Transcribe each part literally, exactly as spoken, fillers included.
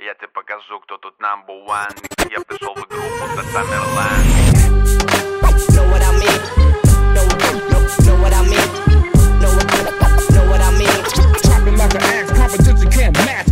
Я тебе покажу, кто тут number one. Я пришел в игру, будто Тамерлан. Know what I mean? Know, know, know what I mean? Know what, know what I mean? Chopping like an axe, competition can't match.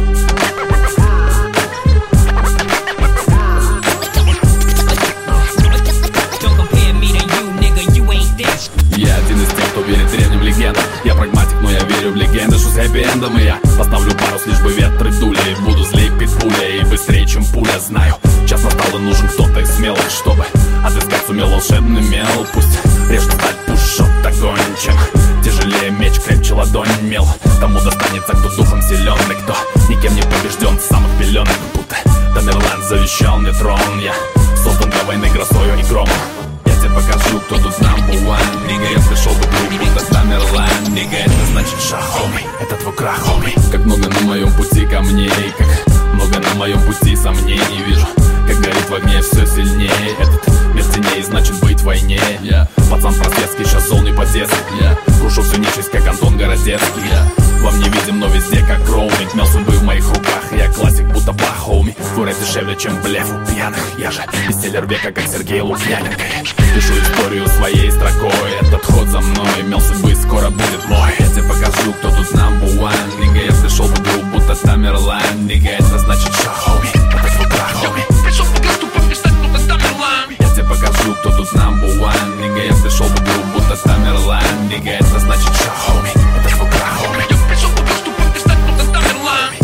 Don't compare me to you, nigga, you ain't this. Я один из тех, кто верит древним легендам. Я прагматик, но я верю в легенды. Что с хэппи-эндом, и я поставлю парус, лишь бы ветры дули. Буду злей питбуля и быстрее, чем пуля. Знаю, час настал и нужен кто-то из смелых, чтобы отыскать сумел волшебный мел. Пусть режет сталь, пушет огонь, чем тяжелее меч, крепче ладонь мел. Тому достанется, кто духом силен, и кто никем не побежден с самых пеленок. Будто Тамерлан завещал мне трон. Я создан для войны грозою и громом. Я тебе покажу, кто тут number one. Нига, я пришел в игру, будто Тамерлан. Нига, это значит шаг, homie, это твой крах, homie. Как много на моем пути камней, как много на моем пути сомнений. Вижу, как горит в огне все сильнее. Этот мир теней, значит быть в войне. yeah. Пацан просветский, сейчас зол не по-детски. yeah. Крушу всю нечисть, как Антон Городецкий. yeah. Вам не видим, но везде как роуминг. Мел судьбы в моих руках, я классик, будто Бах, homie. Твой рэп дешевле, чем блеф у пьяных. Я же бестселлер века, как Сергей Лукьяненко. Пишу историю своей строкой. Этот ход за мной, мел судьбы скоро будет мой. Я тебе покажу, кто тут number one. Нига, я пришел в игру, будто Тамерлан. Нига, это значит шаг, homie, это твой крах, homie. Пришел в игру, чтобы стать будто Тамерлан. Я тебе покажу, кто тут number one. Нига, я пришел в игру, будто Тамерлан. Нига, это значит шаг, homie, это твой крах, homie. Я пришел в игру, чтобы стать будто Тамерлан.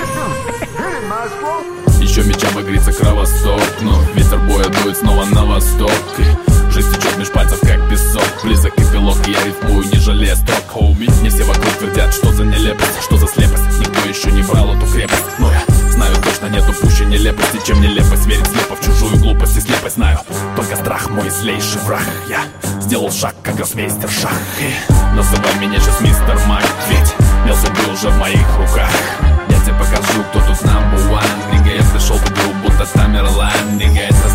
Еще меча багрится кровосток, но ветер боя дует снова на восток. И жизнь течет меж пальцев, как песок. Близок эпилог, я рифмую, не жалея строк, хоуми. Не все вокруг твердят, что за нелепость, что за слепость. Никто еще не брал эту крепость, но я знаю точно, нету пуще нелепости, чем нелепость. Верить слепо в чужую глупость и слепость. Знаю, только страх мой злейший враг. Я сделал шаг, как гроссмейстер шаг. И называй меня сейчас мистер Мак, ведь мел судьбы уже в моих руках. Я тебе покажу, кто тут number one. Нига, я пришел в игру, будто Тамерлан. Нига, это